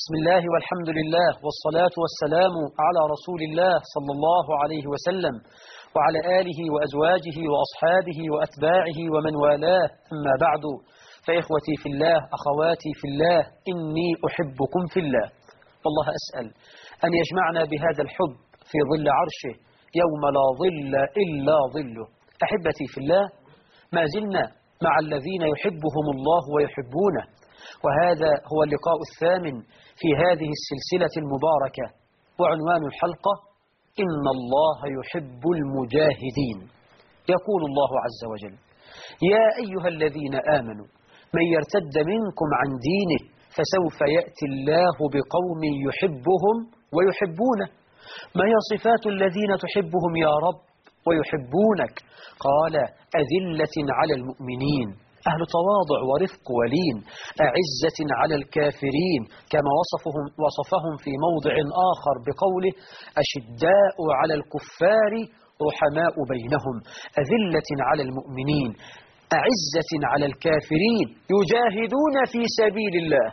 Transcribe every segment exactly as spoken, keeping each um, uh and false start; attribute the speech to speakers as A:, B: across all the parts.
A: بسم الله والحمد لله والصلاة والسلام على رسول الله صلى الله عليه وسلم وعلى آله وأزواجه وأصحابه وأتباعه ومن والاه، أما بعد، فإخوتي في الله، أخواتي في الله، إني أحبكم في الله، والله أسأل أن يجمعنا بهذا الحب في ظل عرشه يوم لا ظل إلا ظله. أحبتي في الله، ما زلنا مع الذين يحبهم الله ويحبونه، وهذا هو اللقاء الثامن في هذه السلسلة المباركة، وعنوان الحلقة: إن الله يحب المجاهدين. يقول الله عز وجل: يا أيها الذين آمنوا من يرتد منكم عن دينه فسوف يأتي الله بقوم يحبهم ويحبونه. ما هي صفات الذين تحبهم يا رب ويحبونك؟ قال: أذلة على المؤمنين، أهل تواضع ورفق ولين، أعزة على الكافرين، كما وصفهم, وصفهم في موضع آخر بقوله: أشداء على الكفار رحماء بينهم، أذلة على المؤمنين، أعزة على الكافرين، يجاهدون في سبيل الله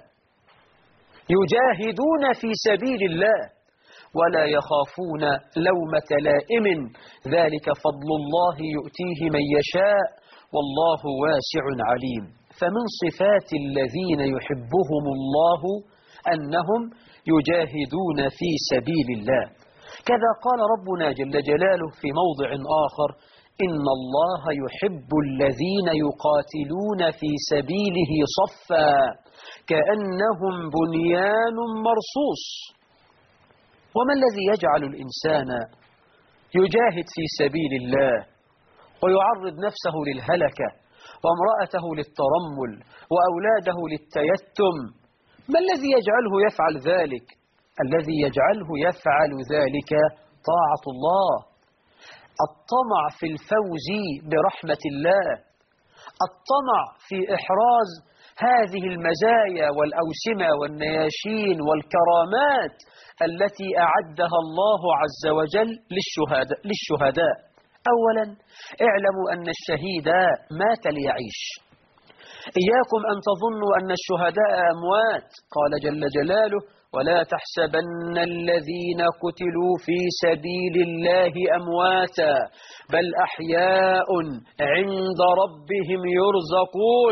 A: يجاهدون في سبيل الله ولا يخافون لومة لائم، ذلك فضل الله يؤتيه من يشاء والله واسع عليم. فمن صفات الذين يحبهم الله أنهم يجاهدون في سبيل الله. كذا قال ربنا جل جلاله في موضع آخر: إن الله يحب الذين يقاتلون في سبيله صفا كأنهم بنيان مرصوص. وما الذي يجعل الإنسان يجاهد في سبيل الله ويعرض نفسه للهلكة وامرأته للترمل وأولاده للتيتم؟ ما الذي يجعله يفعل ذلك؟ الذي يجعله يفعل ذلك طاعة الله، الطمع في الفوز برحمة الله، الطمع في إحراز هذه المزايا والأوسمة والنياشين والكرامات التي أعدها الله عز وجل للشهداء, للشهداء. أولا، اعلموا أن الشهيد مات ليعيش. إياكم أن تظنوا أن الشهداء أموات. قال جل جلاله: ولا تحسبن الذين قتلوا في سبيل الله أمواتا بل أحياء عند ربهم يرزقون.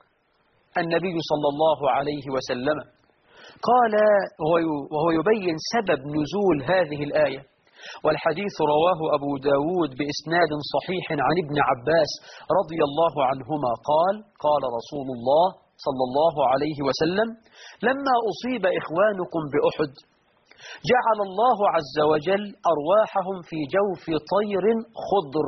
A: النبي صلى الله عليه وسلم قال وهو يبين سبب نزول هذه الآية، والحديث رواه أبو داود بإسناد صحيح عن ابن عباس رضي الله عنهما قال: قال رسول الله صلى الله عليه وسلم: لما أصيب إخوانكم بأحد جعل الله عز وجل أرواحهم في جوف طير خضر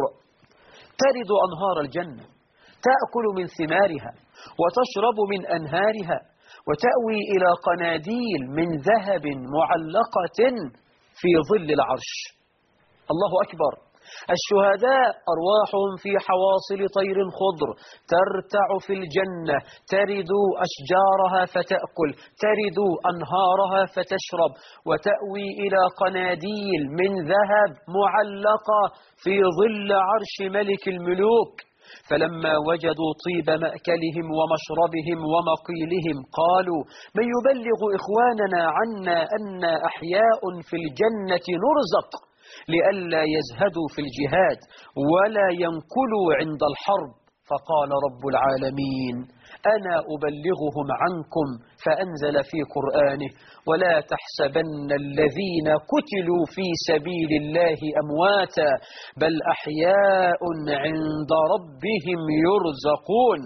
A: ترد أنهار الجنة، تأكل من ثمارها وتشرب من أنهارها وتأوي إلى قناديل من ذهب معلقة في ظل العرش. الله أكبر! الشهداء أرواحهم في حواصل طير خضر ترتع في الجنة، ترد أشجارها فتأكل، ترد أنهارها فتشرب، وتأوي إلى قناديل من ذهب معلقة في ظل عرش ملك الملوك. فلما وجدوا طيب مأكلهم ومشربهم ومقيلهم قالوا: من يبلغ إخواننا عنا أن أحياء في الجنة نرزق، لئلا يزهدوا في الجهاد ولا ينكلوا عند الحرب. فقال رب العالمين: أنا أبلغهم عنكم، فأنزل في قرآنه: ولا تحسبن الذين قتلوا في سبيل الله أمواتا بل أحياء عند ربهم يرزقون.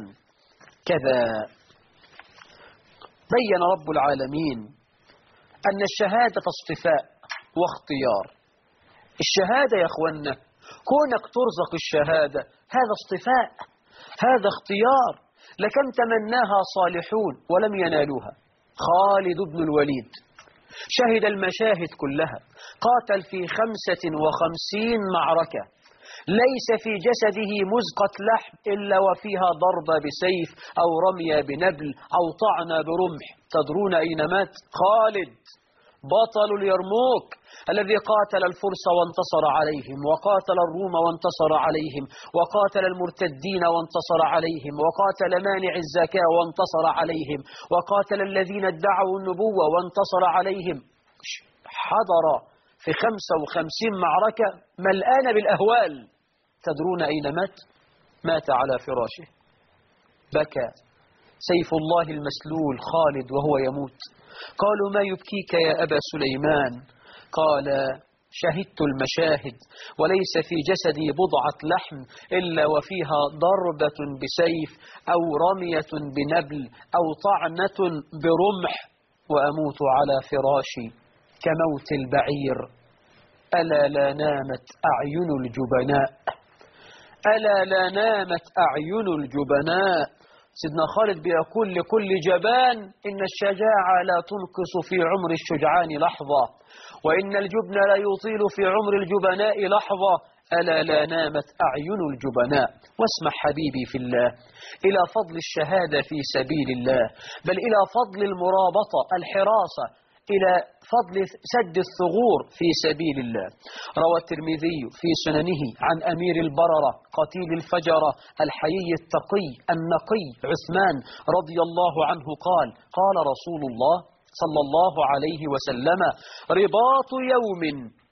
A: كذا بين رب العالمين أن الشهادة اصطفاء واختيار. الشهادة يا أخوانا، كونك ترزق الشهادة، هذا اصطفاء، هذا اختيار. لكم تمناها صالحون ولم ينالوها. خالد بن الوليد شهد المشاهد كلها، قاتل في خمسة وخمسين معركة، ليس في جسده مزقة لحم إلا وفيها ضربة بسيف أو رمية بنبل أو طعنة برمح. تدرون أين مات؟ خالد بطل اليرموك، الذي قاتل الفرس وانتصر عليهم، وقاتل الروم وانتصر عليهم، وقاتل المرتدين وانتصر عليهم، وقاتل مانع الزكاة وانتصر عليهم، وقاتل الذين ادعوا النبوة وانتصر عليهم. حضر في خمسة وخمسين معركة ملآنة بالأهوال. تدرون أين مات؟ مات على فراشه، بكى سيف الله المسلول خالد وهو يموت. قالوا: ما يبكيك يا أبا سليمان؟ قال: شهدت المشاهد وليس في جسدي بضعة لحم إلا وفيها ضربة بسيف أو رمية بنبل أو طعنة برمح، وأموت على فراشي كموت البعير. ألا لا نامت أعين الجبناء، ألا لا نامت أعين الجبناء. سيدنا خالد بيقول لكل جبان: إن الشجاعة لا تنقص في عمر الشجعان لحظة، وإن الجبن لا يطيل في عمر الجبناء لحظة. ألا لا نامت أعين الجبناء. واسمح حبيبي في الله إلى فضل الشهادة في سبيل الله، بل إلى فضل المرابطة الحراسة، إلى فضل سد الثغور في سبيل الله. روى الترمذي في سننه عن أمير البررة قتيل الفجرة الحيي التقي النقي عثمان رضي الله عنه قال: قال رسول الله صلى الله عليه وسلم: رباط يوم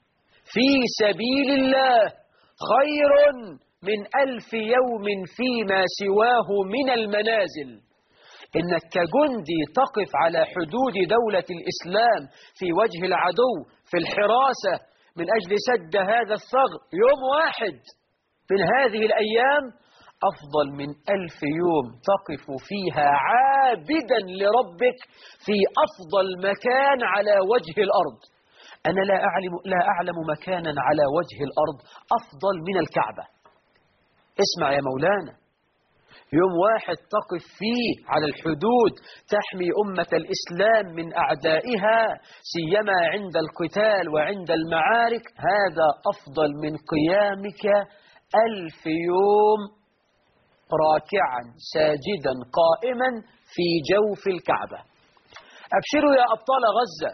A: في سبيل الله خير من ألف يوم فيما سواه من المنازل. إنك كجندي تقف على حدود دولة الإسلام في وجه العدو في الحراسة من أجل سد هذا الثغر يوم واحد من هذه الأيام أفضل من ألف يوم تقف فيها عابدا لربك في أفضل مكان على وجه الأرض. أنا لا أعلم, لا أعلم مكانا على وجه الأرض أفضل من الكعبة. اسمع يا مولانا، يوم واحد تقف فيه على الحدود تحمي أمة الإسلام من أعدائها سيما عند القتال وعند المعارك، هذا أفضل من قيامك ألف يوم راكعا ساجدا قائما في جوف الكعبة. أبشروا يا أبطال غزة،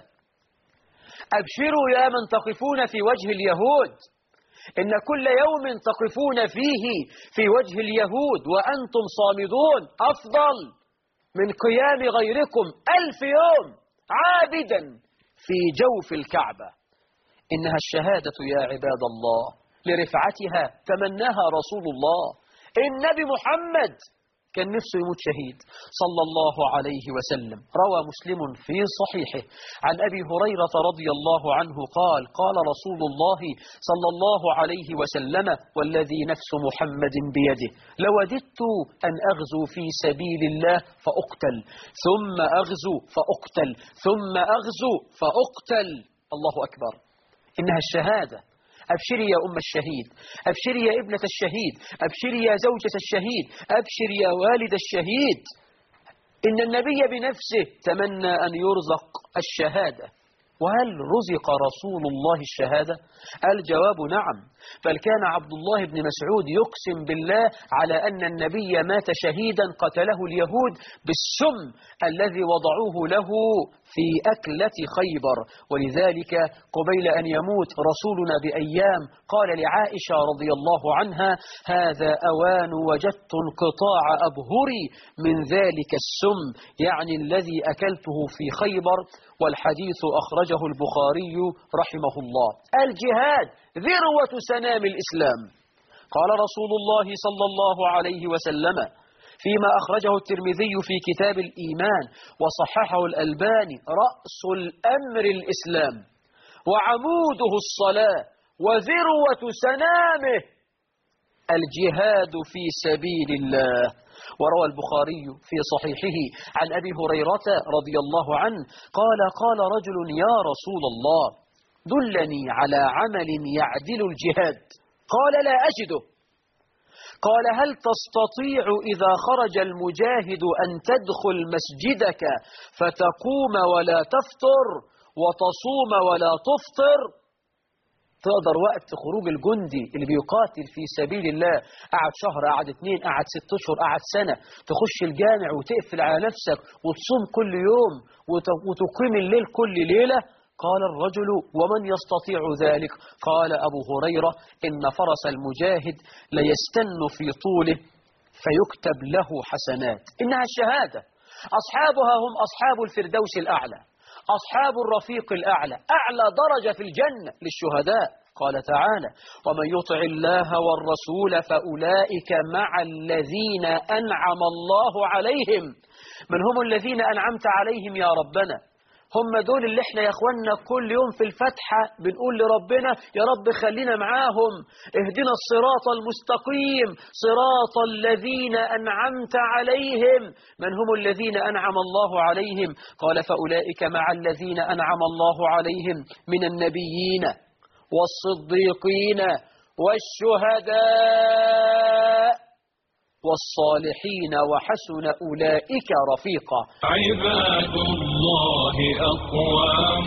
A: أبشروا يا من تقفون في وجه اليهود، إن كل يوم تقفون فيه في وجه اليهود وأنتم صامدون أفضل من قيام غيركم ألف يوم عابدا في جوف الكعبة. إنها الشهادة يا عباد الله، لرفعتها تمناها رسول الله. النبي محمد كان نفسه يموت شهيد صلى الله عليه وسلم. روى مسلم في صحيحه عن أبي هريرة رضي الله عنه قال: قال رسول الله صلى الله عليه وسلم: والذي نفس محمد بيده لوددت أن أغزو في سبيل الله فأقتل، ثم أغزو فأقتل، ثم أغزو فأقتل. الله أكبر. إنها الشهادة. أبشري يا أم الشهيد، أبشري يا ابنة الشهيد، أبشري يا زوجة الشهيد، أبشري يا والد الشهيد. إن النبي بنفسه تمنى أن يرزق الشهادة. وهل رزق رسول الله الشهادة؟ الجواب نعم، بل كان عبد الله بن مسعود يقسم بالله على أن النبي مات شهيدا قتله اليهود بالسم الذي وضعوه له في أكلة خيبر. ولذلك قبيل أن يموت رسولنا بأيام قال لعائشة رضي الله عنها: هذا أوان وجدت انقطاع أبهري من ذلك السم، يعني الذي أكلته في خيبر. والحديث أخرجه البخاري رحمه الله. الجهاد ذروة سنام الإسلام. قال رسول الله صلى الله عليه وسلم فيما أخرجه الترمذي في كتاب الإيمان وصححه الألباني: رأس الأمر الإسلام وعموده الصلاة وذروة سنامه الجهاد في سبيل الله. وروى البخاري في صحيحه عن أبي هريرة رضي الله عنه قال: قال رجل: يا رسول الله دلني على عمل يعدل الجهاد. قال: لا أجده. قال: هل تستطيع إذا خرج المجاهد أن تدخل مسجدك فتقوم ولا تفطر وتصوم ولا تفطر؟ تقدر وقت خروج الجندي اللي بيقاتل في سبيل الله، قعد شهر، قعد اتنين، قعد ست اشهر، قعد سنة، تخش الجامع وتقفل على نفسك وتصوم كل يوم وتقيم الليل كل ليلة؟ قال الرجل: ومن يستطيع ذلك؟ قال أبو هريرة: إن فرس المجاهد ليستن في طوله فيكتب له حسنات. إنها الشهادة، أصحابها هم أصحاب الفردوس الأعلى، أصحاب الرفيق الأعلى، أعلى درجة في الجنة للشهداء. قال تعالى: ومن يطع الله والرسول فأولئك مع الذين أنعم الله عليهم. من هم الذين أنعمت عليهم يا ربنا؟ هم دول اللي احنا يا اخوانا كل يوم في الفتحة بنقول لربنا: يا رب خلينا معاهم، اهدنا الصراط المستقيم صراط الذين أنعمت عليهم. من هم الذين أنعم الله عليهم؟ قال: فأولئك مع الذين أنعم الله عليهم من النبيين والصديقين والشهداء والصالحين وحسن أولئك رفيقا.
B: عباد الله أقوام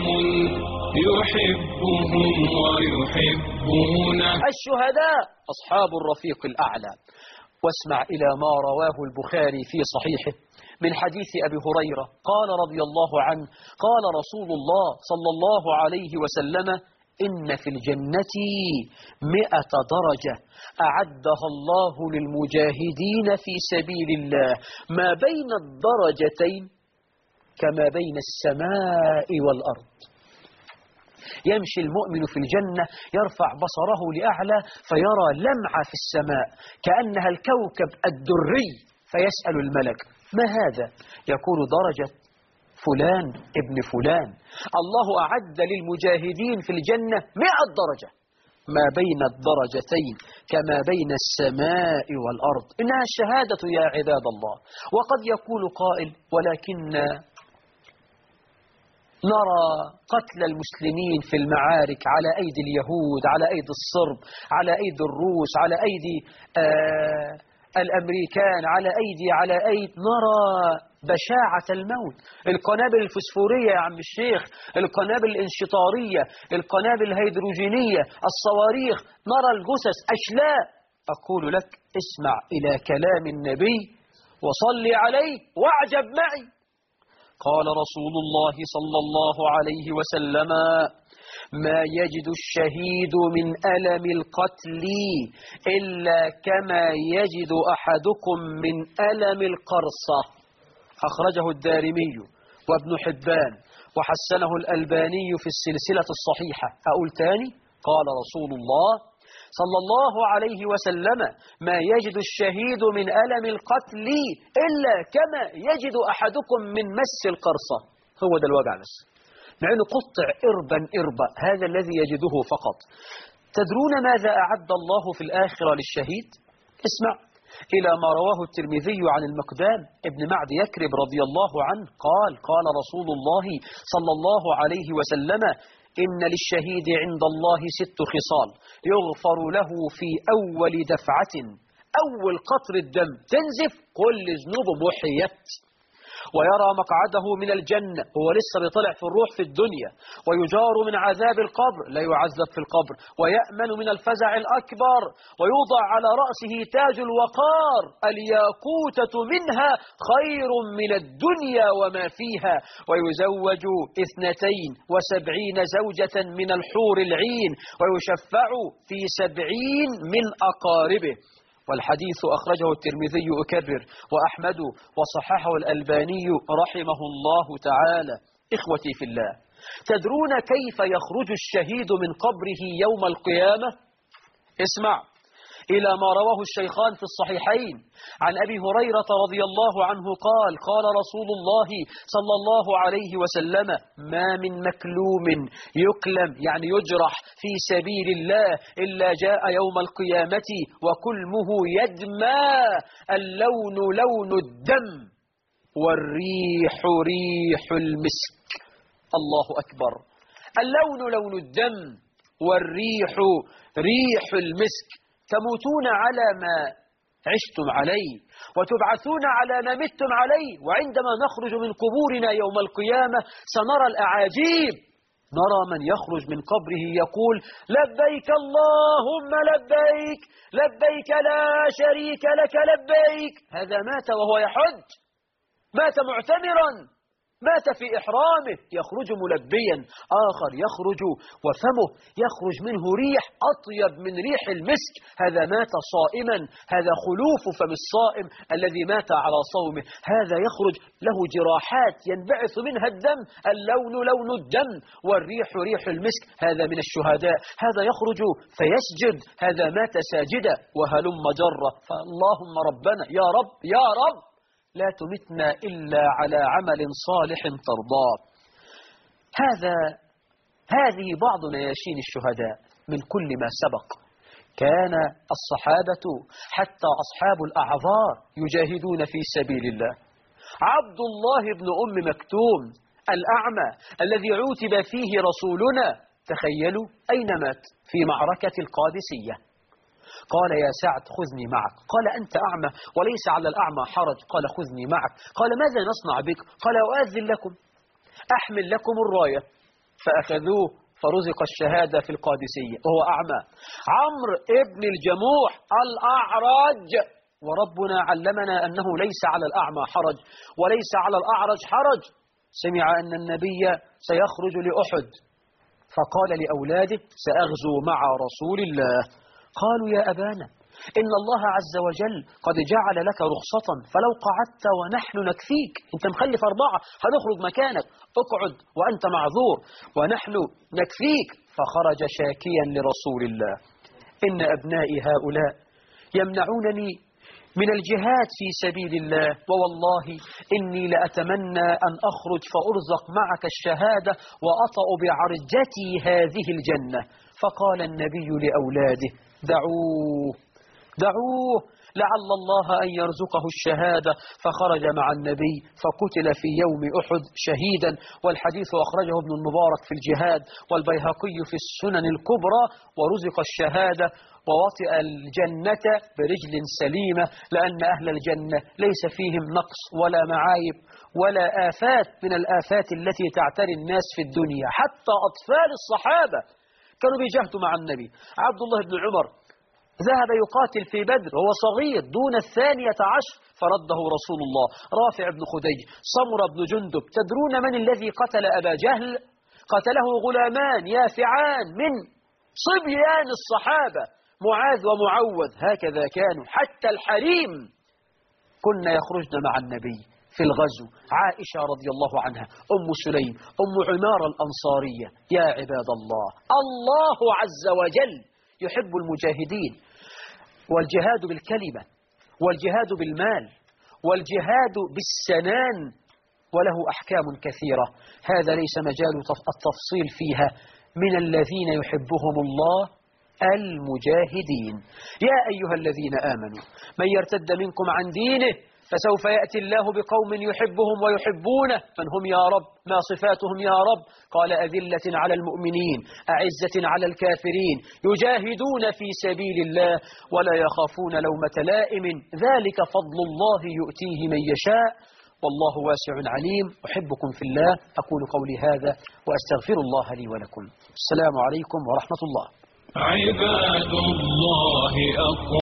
B: يحبهم ويحبونه.
A: الشهداء أصحاب الرفيق الأعلى. واسمع إلى ما رواه البخاري في صحيحه من حديث أبي هريرة قال رضي الله عنه: قال رسول الله صلى الله عليه وسلم: إن في الجنة مئة درجة أعدها الله للمجاهدين في سبيل الله، ما بين الدرجتين كما بين السماء والأرض. يمشي المؤمن في الجنة يرفع بصره لأعلى فيرى لمعة في السماء كأنها الكوكب الدري، فيسأل الملك: ما هذا؟ يقول: درجة فلان ابن فلان. الله أعد للمجاهدين في الجنة مئة درجة، ما بين الدرجتين كما بين السماء والأرض. إنها الشهادة يا عباد الله. وقد يقول قائل: ولكن نرى قتل المسلمين في المعارك على أيدي اليهود، على أيدي الصرب، على أيدي الروس، على أيدي آه الأمريكان، على أيدي على أيدي نرى بشاعة الموت. القنابل الفسفورية يا عم الشيخ، القنابل الانشطارية، القنابل الهيدروجينية، الصواريخ، نرى الجثث أشلاء. أقول لك: اسمع إلى كلام النبي وصل عليه واعجب معي. قال رسول الله صلى الله عليه وسلم: ما يجد الشهيد من ألم القتل إلا كما يجد أحدكم من ألم القرصة. أخرجه الدارمي وابن حبان وحسنه الألباني في السلسلة الصحيحة. أقول تاني: قال رسول الله صلى الله عليه وسلم: ما يجد الشهيد من ألم القتل إلا كما يجد أحدكم من مس القرصة. هو ده الوجع بس، مع أنه قطع إربا إربا، هذا الذي يجده فقط. تدرون ماذا أعد الله في الآخرة للشهيد؟ اسمع إلى ما رواه الترمذي عن المقدام ابن معد يكرب رضي الله عنه قال: قال رسول الله صلى الله عليه وسلم: إن للشهيد عند الله ست خصال يغفر له في أول دفعة. أول قطر الدم تنزف كل ذنوبه محيت، ويرى مقعده من الجنة، هو لسه بيطلع في الروح في الدنيا، ويجار من عذاب القبر، لا يعذب في القبر، ويأمن من الفزع الأكبر، ويوضع على رأسه تاج الوقار، الياقوتة منها خير من الدنيا وما فيها، ويزوج اثنتين وسبعين زوجة من الحور العين، ويشفع في سبعين من أقاربه. والحديث أخرجه الترمذي أكرر وأحمد وصححه الألباني رحمه الله تعالى. إخوتي في الله، تدرون كيف يخرج الشهيد من قبره يوم القيامة؟ اسمع إلى ما رواه الشيخان في الصحيحين عن أبي هريرة رضي الله عنه قال: قال رسول الله صلى الله عليه وسلم: ما من مكلوم يكلم يعني يجرح في سبيل الله إلا جاء يوم القيامة وكلمه يدمى، اللون لون الدم والريح ريح المسك. الله أكبر. اللون لون الدم والريح ريح المسك. تموتون على ما عشتم عليه وتبعثون على ما متم عليه. وعندما نخرج من قبورنا يوم القيامة سنرى الأعاجيب. نرى من يخرج من قبره يقول: لبيك اللهم لبيك لبيك لا شريك لك لبيك. هذا مات وهو يحج، مات معتمرا، مات في إحرامه يخرج ملبيا، آخر يخرج وفمه يخرج منه ريح أطيب من ريح المسك، هذا مات صائما، هذا خلوف فم الصائم الذي مات على صومه. هذا يخرج له جراحات ينبعث منها الدم، اللون لون الدم والريح ريح المسك، هذا من الشهداء. هذا يخرج فيسجد، هذا مات ساجدا، وهلم جرة. فاللهم ربنا يا رب يا رب لا تمتنا إلا على عمل صالح ترضاه. هذا هذه بعض نياشين الشهداء من كل ما سبق. كان الصحابة حتى أصحاب الأعذار يجاهدون في سبيل الله. عبد الله بن أم مكتوم الأعمى الذي عوتب فيه رسولنا، تخيلوا أين مات؟ في معركة القادسية. قال يا سعد خذني معك، قال أنت أعمى وليس على الأعمى حرج، قال خذني معك، قال ماذا نصنع بك؟ قال أؤذن لكم، أحمل لكم الراية. فأخذوه فرزق الشهادة في القادسية وهو أعمى. عمرو ابن الجموح الأعرج، وربنا علمنا أنه ليس على الأعمى حرج وليس على الأعرج حرج. سمع أن النبي سيخرج لأحد فقال لأولاده سأغزو مع رسول الله. قالوا يا أبانا إن الله عز وجل قد جعل لك رخصة، فلو قعدت ونحن نكفيك، أنت مخلف أربعة هنخرج مكانك، اقعد وأنت معذور ونحن نكفيك. فخرج شاكيا لرسول الله إن أبنائي هؤلاء يمنعونني من الجهاد في سبيل الله، ووالله إني لأتمنى أن أخرج فأرزق معك الشهادة وأطأ بعرجتي هذه الجنة. فقال النبي لأولاده دعوه دعوه لعل الله أن يرزقه الشهادة. فخرج مع النبي فقتل في يوم أحد شهيدا، والحديث أخرجه ابن المبارك في الجهاد والبيهقي في السنن الكبرى، ورزق الشهادة ووطئ الجنة برجل سليمة، لأن أهل الجنة ليس فيهم نقص ولا معايب ولا آفات من الآفات التي تعتري الناس في الدنيا. حتى أطفال الصحابة كانوا بيجاهدوا مع النبي. عبد الله بن عمر ذهب يقاتل في بدر وهو صغير دون الثانية عشر فرده رسول الله. رافع بن خديج، سمرة بن جندب، تدرون من الذي قتل أبا جهل؟ قتله غلامان يافعان من صبيان الصحابة، معاذ ومعوذ، هكذا كانوا. حتى الحريم كنا يخرجن مع النبي في الغزو. عائشة رضي الله عنها، أم سليم، أم عمار الأنصارية. يا عباد الله، الله عز وجل يحب المجاهدين، والجهاد بالكلمة والجهاد بالمال والجهاد بالسنان، وله أحكام كثيرة، هذا ليس مجال التفصيل فيها. من الذين يحبهم الله المجاهدين. يا أيها الذين آمنوا من يرتد منكم عن دينه فسوف يأتي الله بقوم يحبهم ويحبونه. من هم يا رب؟ ما صفاتهم يا رب؟ قال أذلة على المؤمنين أعزة على الكافرين يجاهدون في سبيل الله ولا يخافون لومة لائم، ذلك فضل الله يؤتيه من يشاء والله واسع عليم. أحبكم في الله، أقول قولي هذا وأستغفر الله لي ولكم. السلام عليكم ورحمة الله.
B: عباد الله أقوى